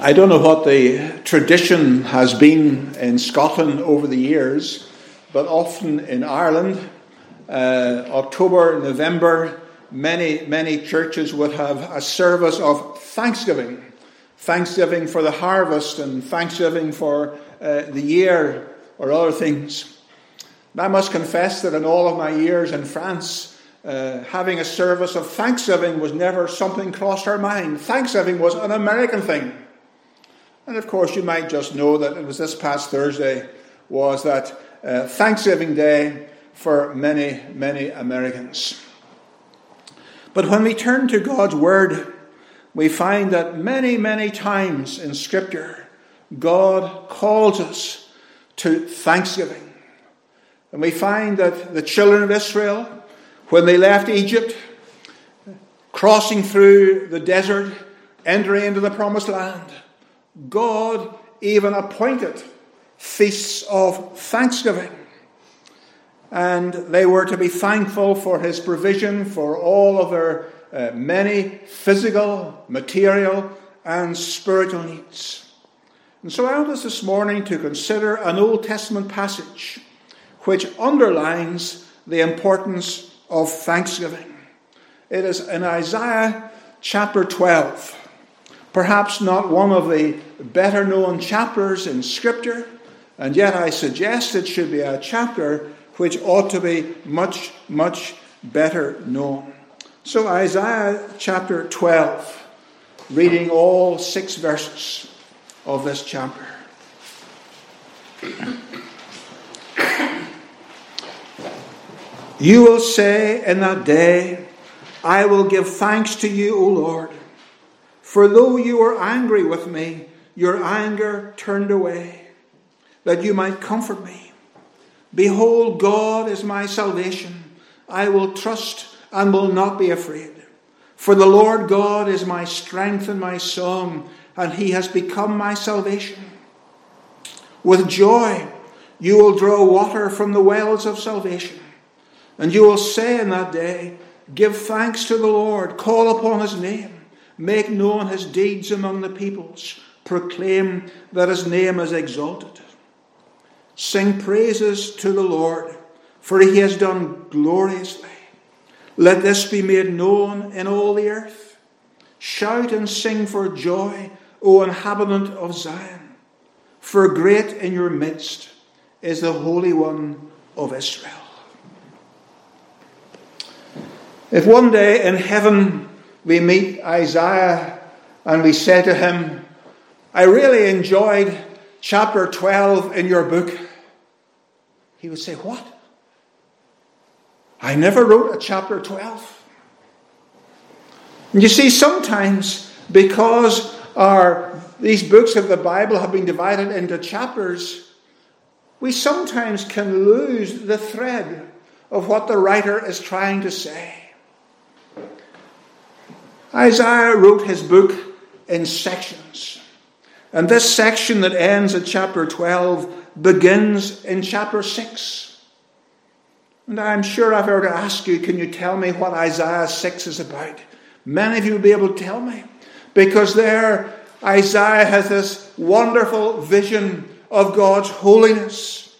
I don't know what the tradition has been in Scotland over the years, but often in Ireland, October, November, many churches would have a service of thanksgiving. Thanksgiving for the harvest and thanksgiving for the year or other things. And I must confess that in all of my years in France, having a service of thanksgiving was never something crossed our mind. Thanksgiving was an American thing. And of course you might just know that it was this past Thursday was that Thanksgiving Day for many Americans. But when we turn to God's Word, we find that many times in Scripture, God calls us to thanksgiving. And we find that the children of Israel, when they left Egypt, crossing through the desert, entering into the promised land, God even appointed feasts of thanksgiving. And they were to be thankful for his provision for all of their many physical, material, and spiritual needs. And so I want us this morning to consider an Old Testament passage which underlines the importance of thanksgiving. It is in Isaiah chapter 12. Perhaps not one of the better known chapters in Scripture, and yet I suggest it should be a chapter which ought to be much better known. So Isaiah chapter 12, reading all 6 verses of this chapter. You will say in that day, I will give thanks to you, O Lord. For though you were angry with me, your anger turned away, that you might comfort me. Behold, God is my salvation. I will trust and will not be afraid. For the Lord God is my strength and my song, and he has become my salvation. With joy you will draw water from the wells of salvation. And you will say in that day, give thanks to the Lord, call upon his name. Make known his deeds among the peoples. Proclaim that his name is exalted. Sing praises to the Lord, for he has done gloriously. Let this be made known in all the earth. Shout and sing for joy, O inhabitant of Zion. For great in your midst is the Holy One of Israel. If one day in heaven we meet Isaiah and we say to him, I really enjoyed chapter 12 in your book, he would say, what? I never wrote a chapter 12. And you see, sometimes because these books of the Bible have been divided into chapters, we sometimes can lose the thread of what the writer is trying to say. Isaiah wrote his book in sections. And this section that ends at chapter 12 begins in chapter 6. And I'm sure if I were to ask you, can you tell me what Isaiah 6 is about? Many of you will be able to tell me. Because there, Isaiah has this wonderful vision of God's holiness.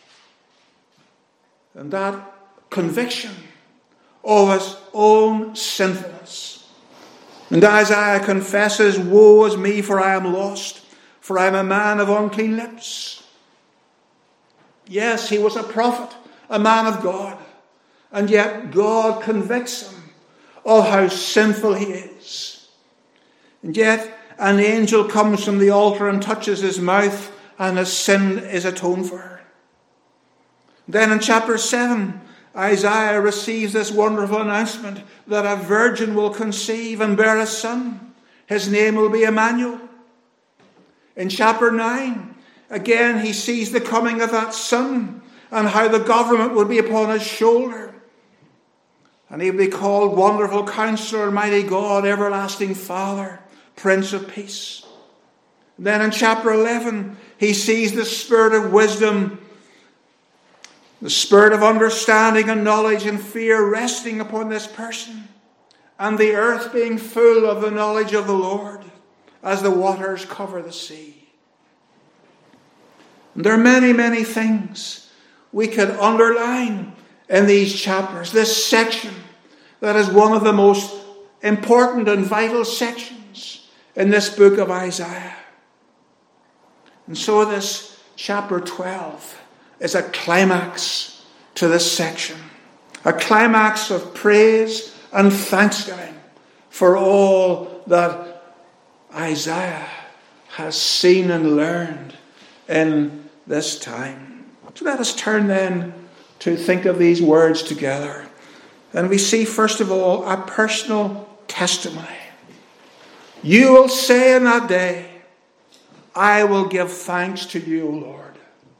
And that conviction of his own sinfulness. And Isaiah confesses, woe is me, for I am lost, for I am a man of unclean lips. Yes, he was a prophet, a man of God. And yet God convicts him of how sinful he is. And yet an angel comes from the altar and touches his mouth, and his sin is atoned for. Then in chapter 7, Isaiah receives this wonderful announcement that a virgin will conceive and bear a son. His name will be Emmanuel. In chapter 9, again he sees the coming of that son and how the government will be upon his shoulder. And he will be called Wonderful Counselor, Mighty God, Everlasting Father, Prince of Peace. And then in chapter 11, he sees the Spirit of wisdom, the Spirit of understanding and knowledge and fear resting upon this person, and the earth being full of the knowledge of the Lord. as the waters cover the sea. And there are many, many things we could underline in these chapters. This section that is one of the most important and vital sections in this book of Isaiah. And so this chapter 12 is a climax to this section. A climax of praise and thanksgiving for all that Isaiah has seen and learned in this time. So let us turn then to think of these words together. And we see, first of all, a personal testimony. You will say in that day, I will give thanks to you, O Lord.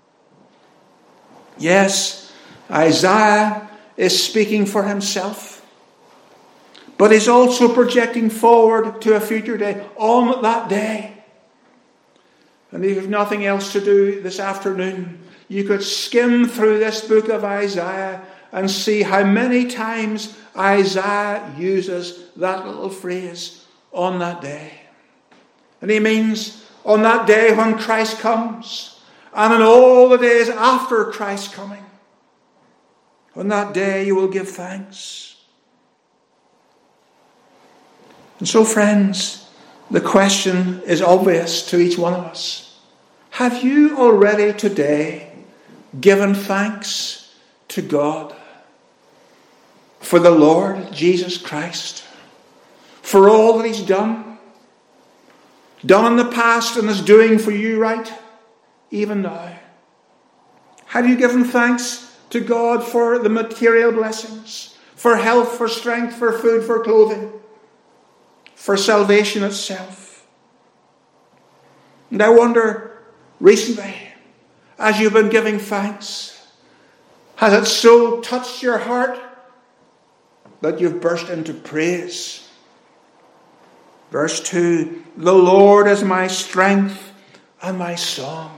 Yes, Isaiah is speaking for himself, but he's also projecting forward to a future day, on that day. And if you have nothing else to do this afternoon, you could skim through this book of Isaiah and see how many times Isaiah uses that little phrase, on that day. And he means on that day when Christ comes, and in all the days after Christ's coming. On that day you will give thanks. And so, friends, the question is obvious to each one of us. Have you already today given thanks to God for the Lord Jesus Christ, for all that he's done in the past and is doing for you right even now? Have you given thanks to God for the material blessings, for health, for strength, for food, for clothing, for salvation itself? And I wonder, recently, as you've been giving thanks, has it so touched your heart that you've burst into praise? Verse 2, the Lord is my strength and my song.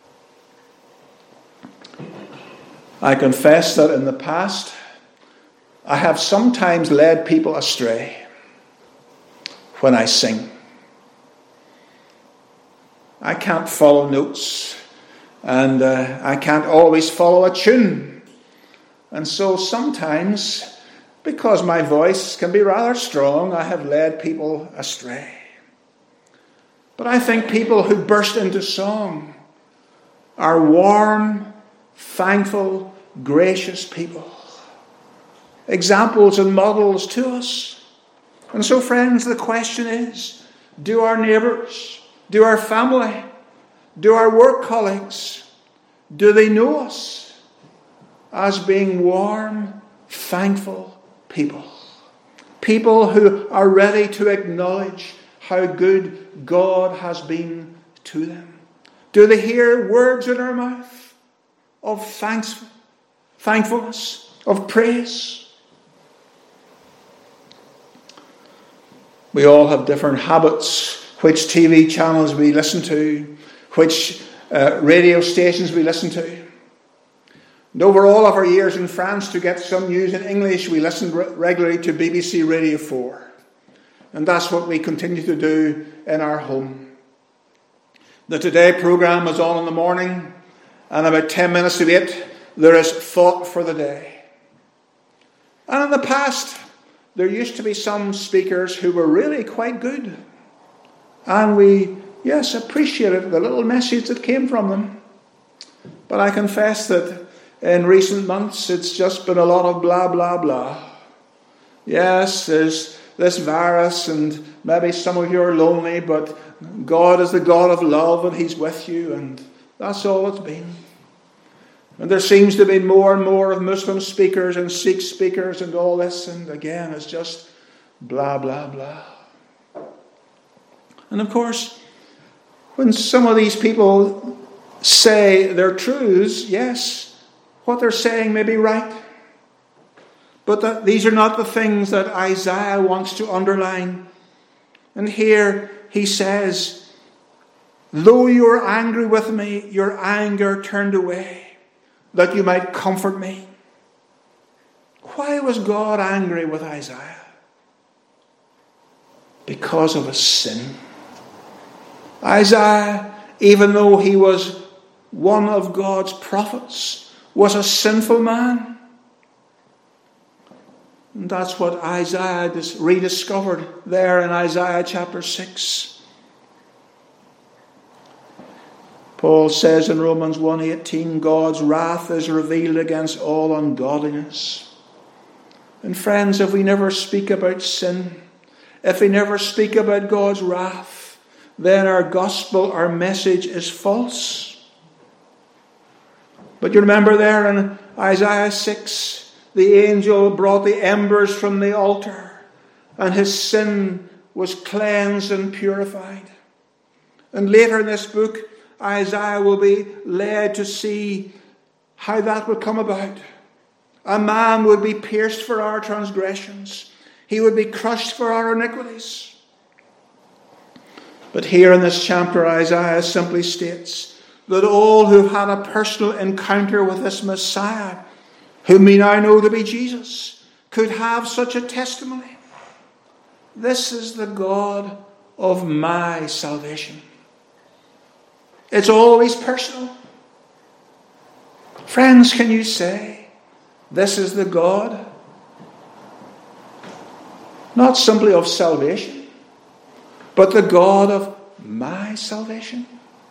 I confess that in the past, I have sometimes led people astray when I sing. I can't follow notes, and I can't always follow a tune. And so sometimes, because my voice can be rather strong, I have led people astray. But I think people who burst into song are warm, thankful, gracious people. Examples and models to us. And so, friends, the question is, do our neighbours, do our family, do our work colleagues, do they know us as being warm, thankful people? People who are ready to acknowledge how good God has been to them. Do they hear words in our mouth of thankfulness, of praise? We all have different habits, which TV channels we listen to, which radio stations we listen to. And over all of our years in France, to get some news in English, we listen regularly to BBC Radio 4. And that's what we continue to do in our home. The Today programme is on in the morning, and about 10 minutes to 8, there is Thought for the Day. And in the past, there used to be some speakers who were really quite good. And we, yes, appreciated the little message that came from them. But I confess that in recent months, it's just been a lot of blah, blah, blah. Yes, there's this virus, and maybe some of you are lonely, but God is the God of love, and he's with you, and that's all it's been. And there seems to be more and more of Muslim speakers and Sikh speakers and all this, and again, it's just blah, blah, blah. And of course, when some of these people say their truths, yes, what they're saying may be right. But these are not the things that Isaiah wants to underline. And here he says, though you are angry with me, your anger turned away, that you might comfort me. Why was God angry with Isaiah? Because of his sin. Isaiah, even though he was one of God's prophets, was a sinful man. And that's what Isaiah rediscovered there in Isaiah chapter 6. Paul says in Romans 1:18, God's wrath is revealed against all ungodliness. And friends, if we never speak about sin, if we never speak about God's wrath, then our gospel, our message is false. But you remember there in Isaiah 6, the angel brought the embers from the altar, and his sin was cleansed and purified. And later in this book, Isaiah will be led to see how that would come about. A man would be pierced for our transgressions. He would be crushed for our iniquities. But here in this chapter, Isaiah simply states that all who had a personal encounter with this Messiah, whom we now know to be Jesus, could have such a testimony. This is the God of my salvation. It's always personal. Friends, can you say, this is the God? Not simply of salvation, but the God of my salvation.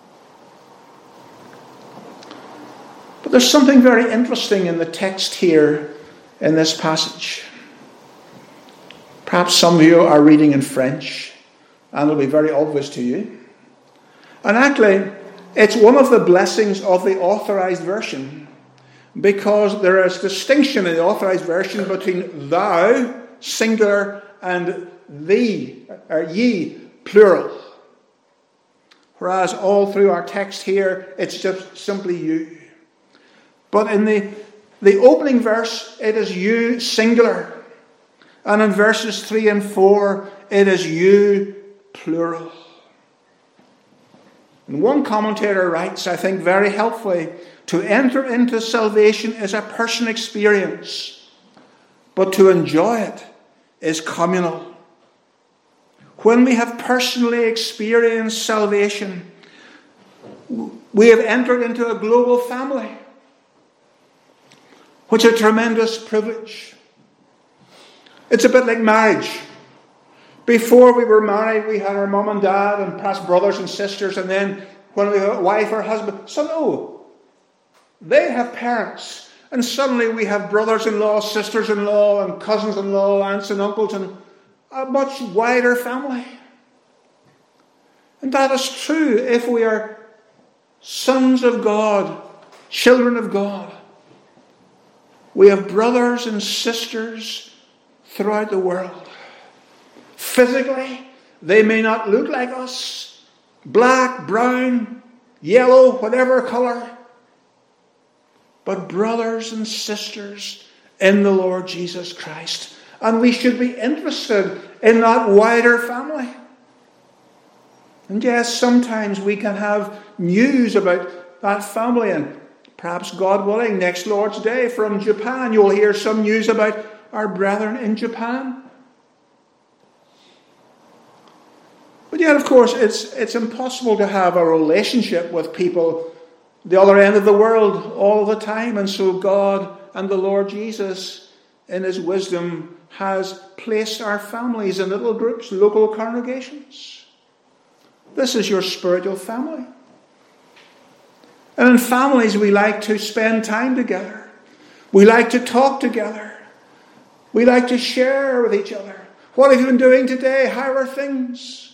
But there's something very interesting in the text here in this passage. Perhaps some of you are reading in French, and it'll be very obvious to you. And actually, it's one of the blessings of the Authorized Version, because there is distinction in the Authorized Version between thou, singular, and thee, or ye, plural. Whereas all through our text here, it's just simply you. But in the opening verse, it is you, singular. And in verses 3 and 4, it is you, plural. And one commentator writes, I think very helpfully, to enter into salvation is a personal experience, but to enjoy it is communal. When we have personally experienced salvation, we have entered into a global family, which is a tremendous privilege. It's a bit like marriage. Before we were married, we had our mum and dad and perhaps brothers and sisters, and then when we had a wife or husband, they have parents. And suddenly we have brothers-in-law, sisters-in-law, and cousins-in-law, aunts and uncles, and a much wider family. And that is true if we are sons of God, children of God. We have brothers and sisters throughout the world. Physically, they may not look like us. Black, brown, yellow, whatever colour. But brothers and sisters in the Lord Jesus Christ. And we should be interested in that wider family. And yes, sometimes we can have news about that family, and perhaps, God willing, next Lord's Day from Japan, you'll hear some news about our brethren in Japan. But yet, of course, it's impossible to have a relationship with people the other end of the world all the time. And so God and the Lord Jesus, in his wisdom, has placed our families in little groups, local congregations. This is your spiritual family. And in families, we like to spend time together. We like to talk together. We like to share with each other. What have you been doing today? How are things?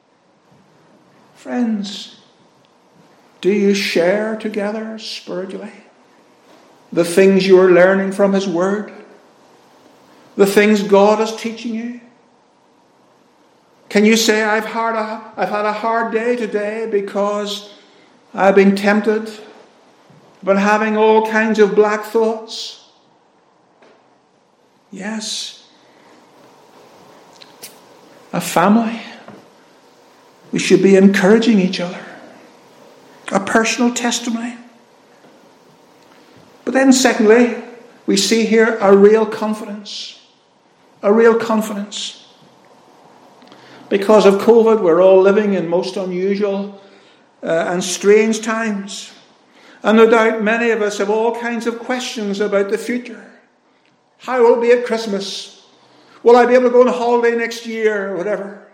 Friends, do you share together spiritually? The things you are learning from his word? The things God is teaching you? Can you say, I've had a hard day today because I've been tempted, been having all kinds of black thoughts? Yes. A family. We should be encouraging each other. A personal testimony. But then secondly, we see here a real confidence. A real confidence. Because of COVID, we're all living in most unusual and strange times. And no doubt many of us have all kinds of questions about the future. How will it be at Christmas? Will I be able to go on holiday next year or whatever?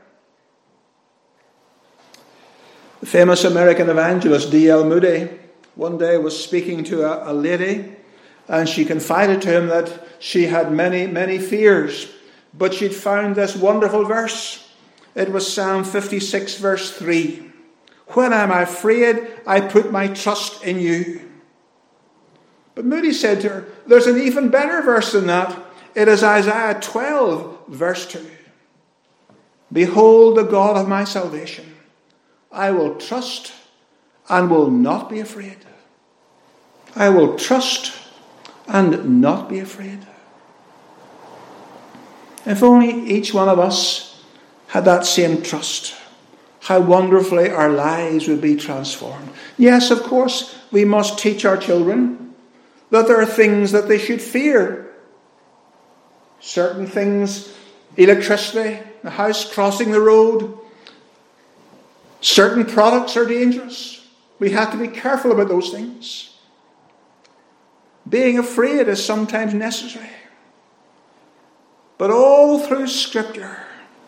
The famous American evangelist D.L. Moody one day was speaking to a lady, and she confided to him that she had many, many fears. But she'd found this wonderful verse. It was Psalm 56, verse 3. When I'm afraid, I put my trust in you. But Moody said to her, there's an even better verse than that. It is Isaiah 12, verse 2. Behold the God of my salvation. I will trust and will not be afraid. I will trust and not be afraid. If only each one of us had that same trust, how wonderfully our lives would be transformed. Yes, of course, we must teach our children that there are things that they should fear. Certain things, electricity, the house crossing the road, certain products are dangerous. We have to be careful about those things. Being afraid is sometimes necessary. But all through Scripture,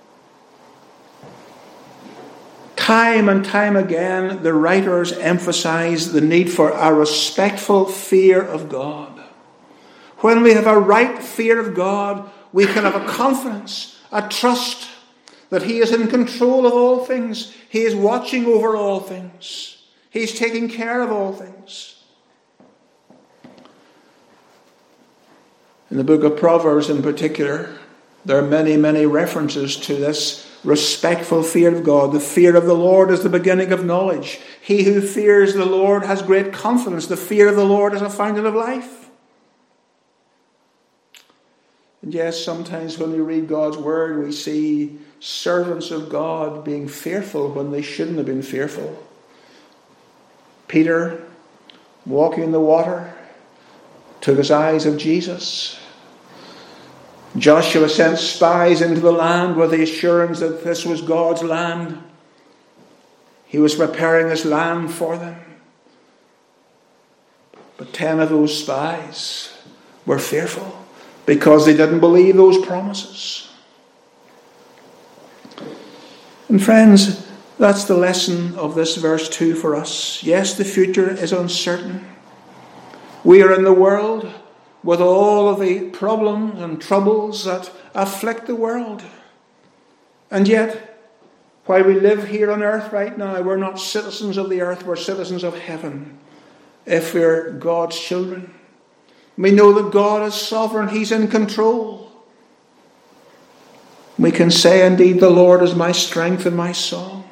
time and time again, the writers emphasize the need for a respectful fear of God. When we have a right fear of God, we can have a confidence, a trust that He is in control of all things. He is watching over all things. He's taking care of all things. In the book of Proverbs in particular, there are many, many references to this respectful fear of God. The fear of the Lord is the beginning of knowledge. He who fears the Lord has great confidence. The fear of the Lord is a fountain of life. And yes, sometimes when we read God's word, we see servants of God being fearful when they shouldn't have been fearful. Peter, walking in the water, took his eyes off Jesus. Joshua sent spies into the land with the assurance that this was God's land. He was preparing this land for them. But 10 of those spies were fearful because they didn't believe those promises. And friends, that's the lesson of this verse 2 for us. Yes, the future is uncertain. We are in the world with all of the problems and troubles that afflict the world. And yet, while we live here on earth right now, we're not citizens of the earth, we're citizens of heaven. If we're God's children, we know that God is sovereign, He's in control. We can say, indeed, the Lord is my strength and my song.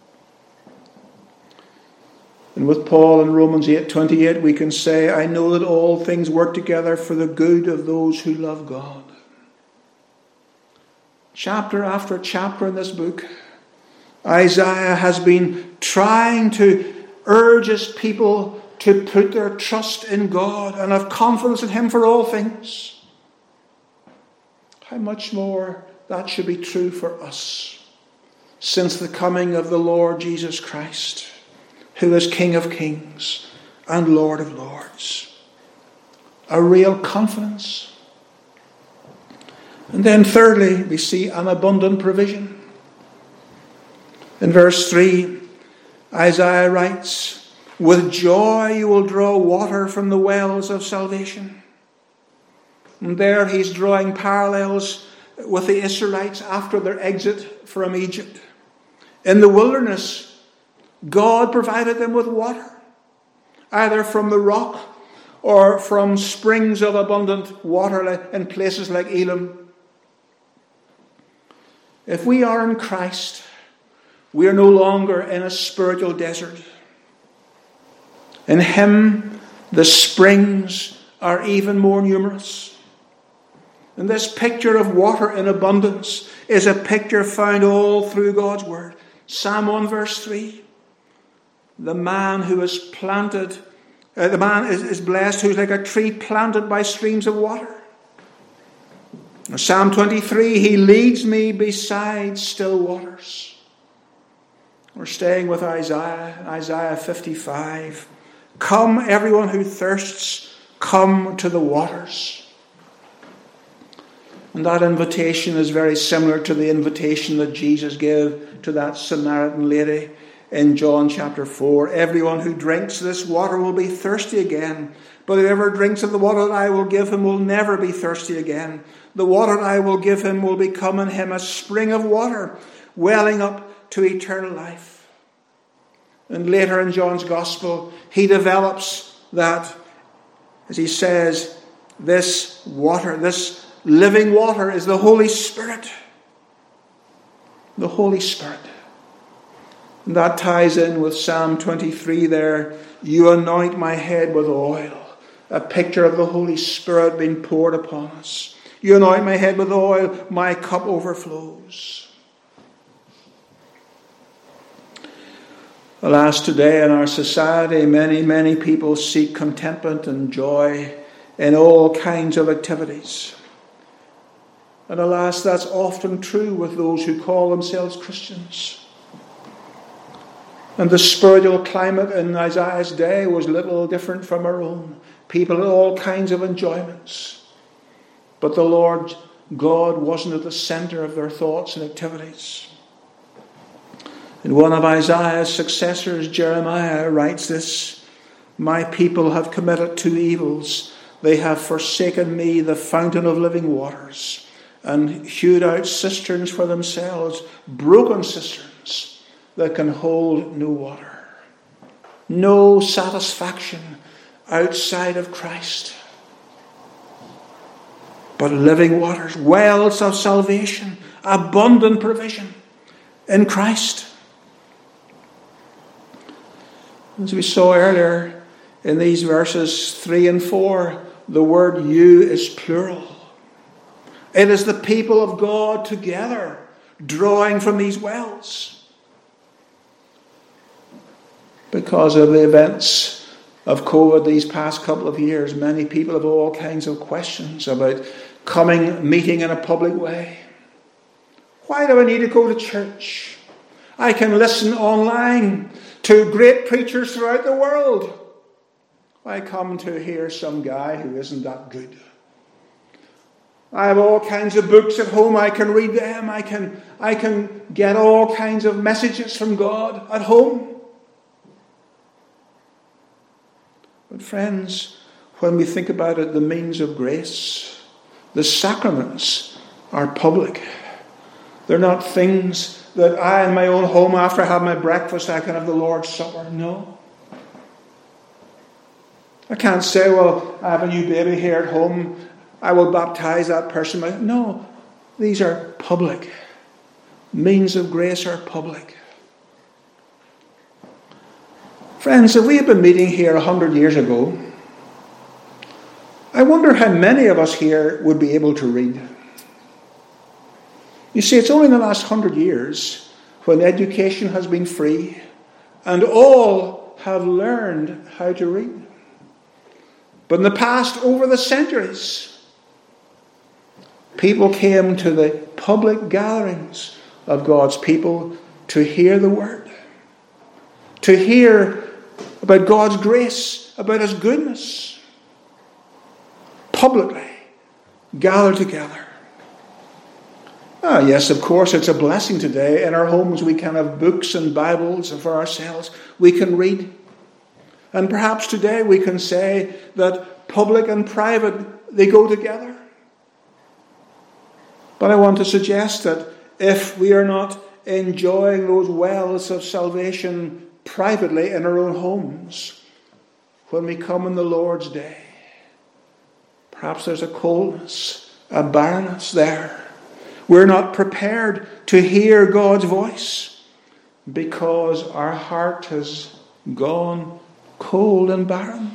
And with Paul in Romans 8:28, we can say, I know that all things work together for the good of those who love God. Chapter after chapter in this book, Isaiah has been trying to urge his people to put their trust in God and have confidence in Him for all things. How much more that should be true for us since the coming of the Lord Jesus Christ, who is King of Kings and Lord of Lords. A real confidence. And then thirdly, we see an abundant provision. In verse 3, Isaiah writes, with joy you will draw water from the wells of salvation. And there he's drawing parallels with the Israelites after their exit from Egypt. In the wilderness, God provided them with water, either from the rock or from springs of abundant water in places like Elim. If we are in Christ, we are no longer in a spiritual desert. In Him, the springs are even more numerous. And this picture of water in abundance is a picture found all through God's Word. Psalm 1 verse 3. The man who is planted, the man is blessed who's like a tree planted by streams of water. Psalm 23, he leads me beside still waters. We're staying with Isaiah 55. Come, everyone who thirsts, come to the waters. And that invitation is very similar to the invitation that Jesus gave to that Samaritan lady in John chapter 4. Everyone who drinks this water will be thirsty again. But whoever drinks of the water that I will give him will never be thirsty again. The water that I will give him will become in him a spring of water, welling up to eternal life. And later in John's Gospel, he develops that, as he says, this water, this living water is the Holy Spirit. The Holy Spirit. And that ties in with Psalm 23 there. You anoint my head with oil. A picture of the Holy Spirit being poured upon us. You anoint my head with oil, my cup overflows. Alas, today in our society, many people seek contentment and joy in all kinds of activities. And alas, that's often true with those who call themselves Christians. And the spiritual climate in Isaiah's day was little different from our own. People had all kinds of enjoyments. But the Lord God wasn't at the center of their thoughts and activities. And one of Isaiah's successors, Jeremiah, writes this: my people have committed two evils. They have forsaken me, the fountain of living waters, and hewed out cisterns for themselves, broken cisterns that can hold no water. No satisfaction outside of Christ, but living waters, wells of salvation, abundant provision in Christ. As we saw earlier in these verses 3 and 4, the word you is plural. It is the people of God together drawing from these wells. Because of the events of COVID these past couple of years, many people have all kinds of questions about meeting in a public way. Why do I need to go to church? I can listen online to great preachers throughout the world. I come to hear some guy who isn't that good. I have all kinds of books at home. I can read them. I can get all kinds of messages from God at home. But friends, when we think about it, the means of grace, the sacraments are public. They're not things that I in my own home, after I have my breakfast, I can have the Lord's Supper. No. I can't say, well, I have a new baby here at home, I will baptize that person. No, these are public. Means of grace are public. Friends, if we had been meeting here 100 years ago, I wonder how many of us here would be able to read. You see, it's only in the last 100 years when education has been free and all have learned how to read. But in the past, over the centuries, people came to the public gatherings of God's people to hear the word, to hear about God's grace, about His goodness, publicly gathered together. Yes, of course, it's a blessing today. In our homes we can have books and Bibles for ourselves. We can read. And perhaps today we can say that public and private, they go together. But I want to suggest that if we are not enjoying those wells of salvation privately in our own homes, when we come in the Lord's day, perhaps there's a coldness, a barrenness there. We're not prepared to hear God's voice because our heart has gone cold and barren.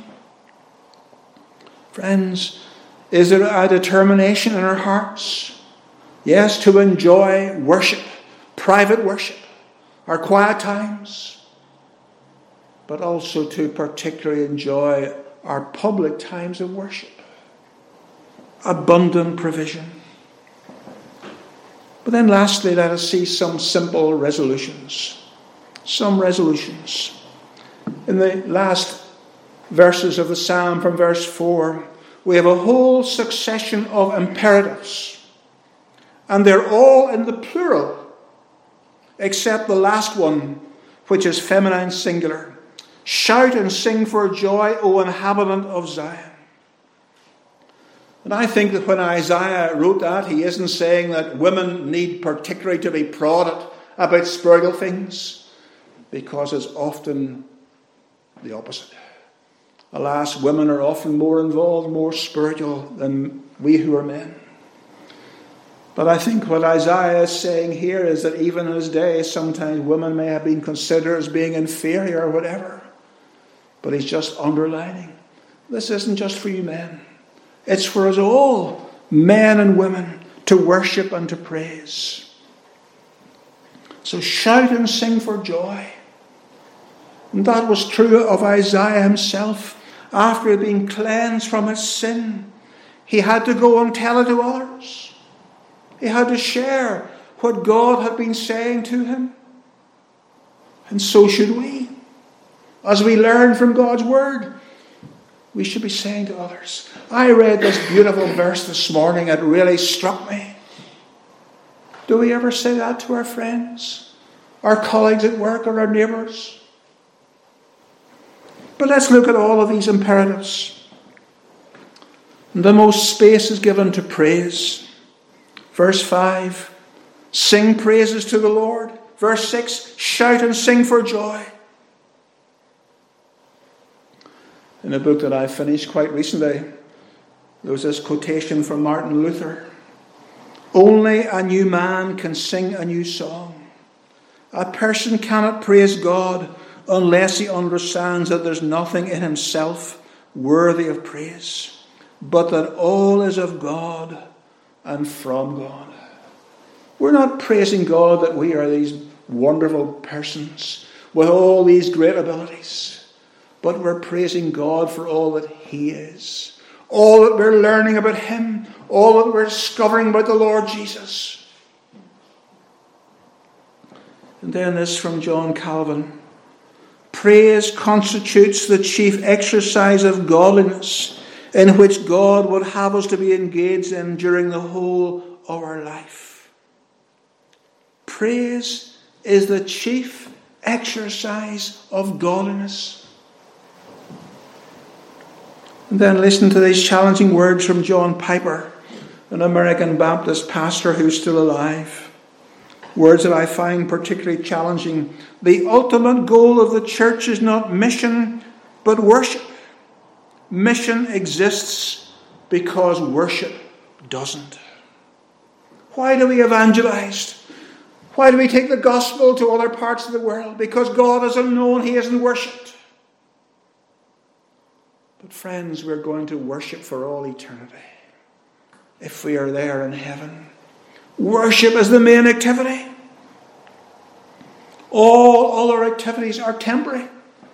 Friends, is there a determination in our hearts? Yes, to enjoy worship, private worship, our quiet times, but also to particularly enjoy our public times of worship. Abundant provision. But then lastly, let us see some simple resolutions. Some resolutions. In the last verses of the psalm from verse 4, we have a whole succession of imperatives. And they're all in the plural, except the last one, which is feminine singular. Shout and sing for joy, O inhabitant of Zion. And I think that when Isaiah wrote that, he isn't saying that women need particularly to be prodded about spiritual things, because it's often the opposite. Alas, women are often more involved, more spiritual than we who are men. But I think what Isaiah is saying here is that even in his day, sometimes women may have been considered as being inferior or whatever. But he's just underlining, this isn't just for you men. It's for us all, men and women, to worship and to praise. So shout and sing for joy. And that was true of Isaiah himself. After he had been cleansed from his sin, he had to go and tell it to others. He had to share what God had been saying to him. And so should we. As we learn from God's word, we should be saying to others. I read this beautiful verse this morning. It really struck me. Do we ever say that to our friends, our colleagues at work, or our neighbours? But let's look at all of these imperatives. The most space is given to praise. Verse 5, sing praises to the Lord. Verse 6, shout and sing for joy. In a book that I finished quite recently, there was this quotation from Martin Luther. Only a new man can sing a new song. A person cannot praise God unless he understands that there's nothing in himself worthy of praise, but that all is of God and from God. We're not praising God that we are these wonderful persons with all these great abilities, but we're praising God for all that He is, all that we're learning about Him, all that we're discovering about the Lord Jesus. And then this from John Calvin. Praise constitutes the chief exercise of godliness in which God would have us to be engaged in during the whole of our life. Praise is the chief exercise of godliness. And then listen to these challenging words from John Piper, an American Baptist pastor who's still alive. Words that I find particularly challenging. The ultimate goal of the church is not mission, but worship. Mission exists because worship doesn't. Why do we evangelize? Why do we take the gospel to other parts of the world? Because God is unknown, He isn't worshipped. But friends, we're going to worship for all eternity if we are there in heaven. Worship is the main activity. All other activities are temporary.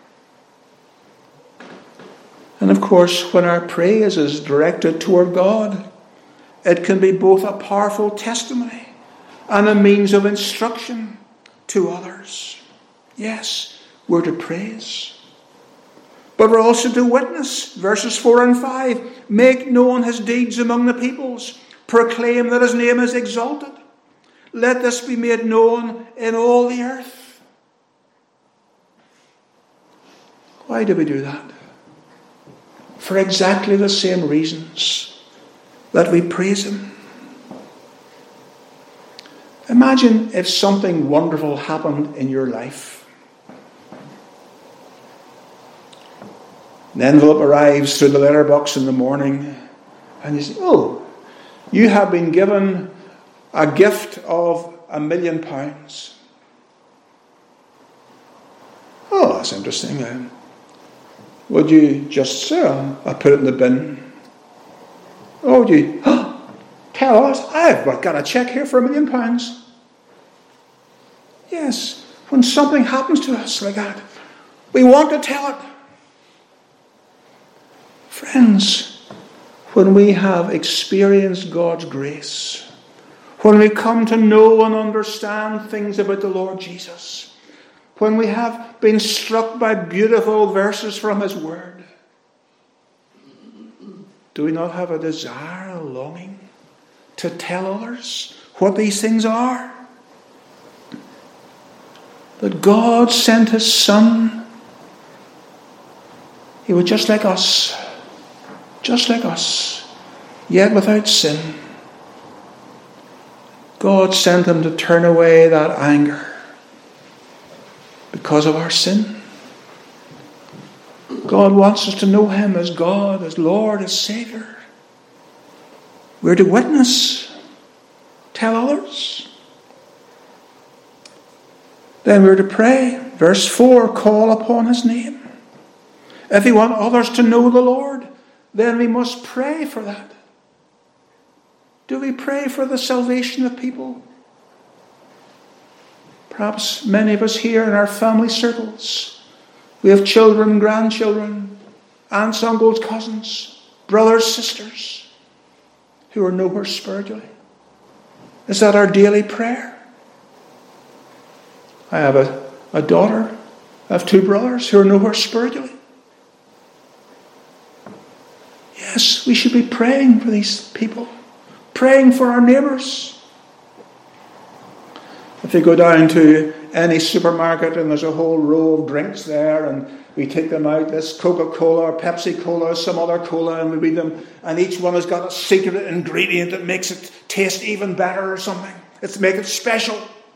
And of course, when our praise is directed toward God, it can be both a powerful testimony and a means of instruction to others. Yes, we're to praise. But we're also to witness. Verses 4 and 5. Make known His deeds among the peoples. Proclaim that His name is exalted. Let this be made known in all the earth. Why do we do that? For exactly the same reasons that we praise Him. Imagine if something wonderful happened in your life. An envelope arrives through the letterbox in the morning, and you say, oh, you have been given a gift of £1 million. Oh, that's interesting. Would you just say, I put it in the bin? Or would you tell us, I've got a cheque here for £1 million? Yes, when something happens to us like that, we want to tell it. Friends, when we have experienced God's grace, when we come to know and understand things about the Lord Jesus, when we have been struck by beautiful verses from His Word, do we not have a desire, a longing to tell others what these things are? That God sent His Son. He was just like us, yet without sin. God sent Him to turn away that anger because of our sin. God wants us to know Him as God, as Lord, as Saviour. We're to witness, tell others. Then we're to pray. Verse 4, call upon His name. If we want others to know the Lord, then we must pray for that. Do we pray for the salvation of people? Perhaps many of us here in our family circles, we have children, grandchildren, aunts, uncles, cousins, brothers, sisters, who are nowhere spiritually. Is that our daily prayer? I have a daughter. I have two brothers who are nowhere spiritually. Yes, we should be praying for these people. Praying for our neighbours. If you go down to any supermarket and there's a whole row of drinks there and we take them out, this Coca-Cola or Pepsi-Cola or some other cola, and we read them, and each one has got a secret ingredient that makes it taste even better or something. It's to make it special.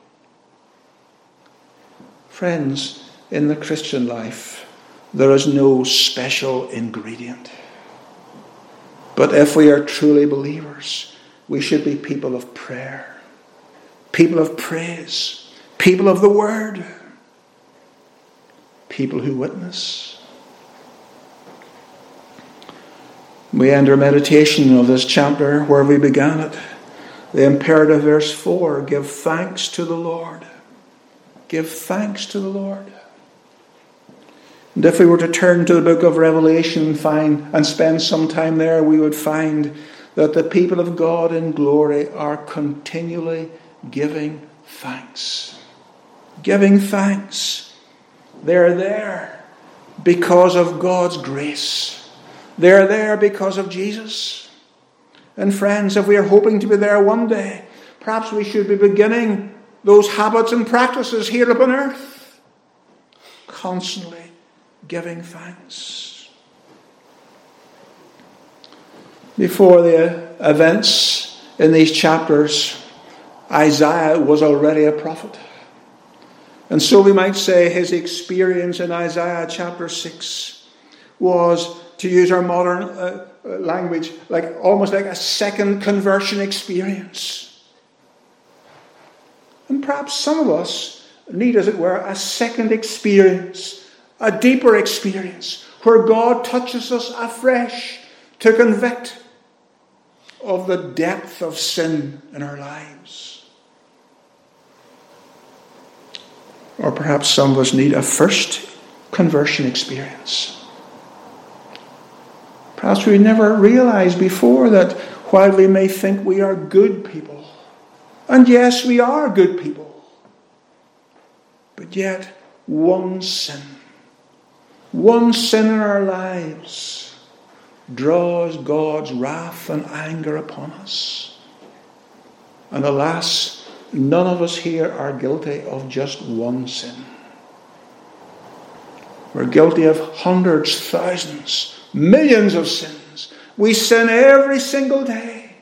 Friends, in the Christian life, there is no special ingredient. But if we are truly believers, we should be people of prayer, people of praise, people of the Word, people who witness. We end our meditation of this chapter where we began it. The imperative verse 4, give thanks to the Lord. Give thanks to the Lord. And if we were to turn to the book of Revelation and spend some time there, we would find that the people of God in glory are continually giving thanks. Giving thanks. They're there because of God's grace. They're there because of Jesus. And friends, if we are hoping to be there one day, perhaps we should be beginning those habits and practices here upon earth. Constantly giving thanks. Before the events in these chapters, Isaiah was already a prophet. And so we might say his experience in Isaiah chapter 6 was, to use our modern language, almost like a second conversion experience. And perhaps some of us need, as it were, a second experience, a deeper experience, where God touches us afresh to convict of the depth of sin in our lives. Or perhaps some of us need a first conversion experience. Perhaps we never realized before that while we may think we are good people, and yes, we are good people, but yet one sin in our lives draws God's wrath and anger upon us. And alas, none of us here are guilty of just one sin. We're guilty of hundreds, thousands, millions of sins. We sin every single day.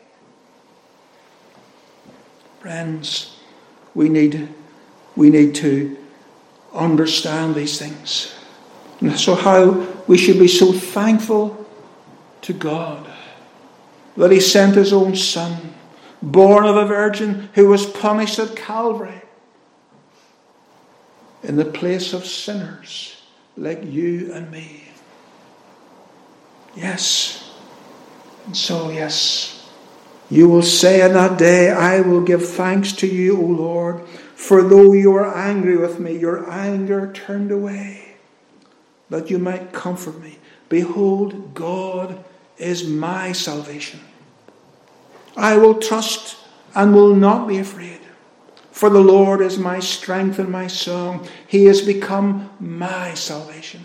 Friends, we need to understand these things. And so how we should be so thankful to God that He sent His own Son, born of a virgin, who was punished at Calvary in the place of sinners like you and me. Yes. And so, yes, you will say in that day, I will give thanks to you, O Lord, for though you are angry with me, your anger turned away, that you might comfort me. Behold, God is my salvation. I will trust and will not be afraid. For the Lord is my strength and my song. He has become my salvation.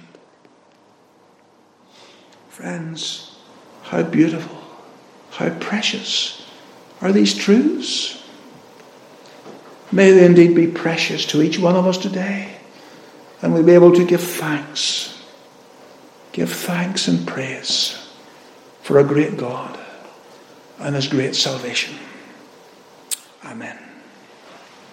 Friends, how beautiful, how precious are these truths. May they indeed be precious to each one of us today. And we'll be able to give thanks and praise for a great God and his great salvation. Amen.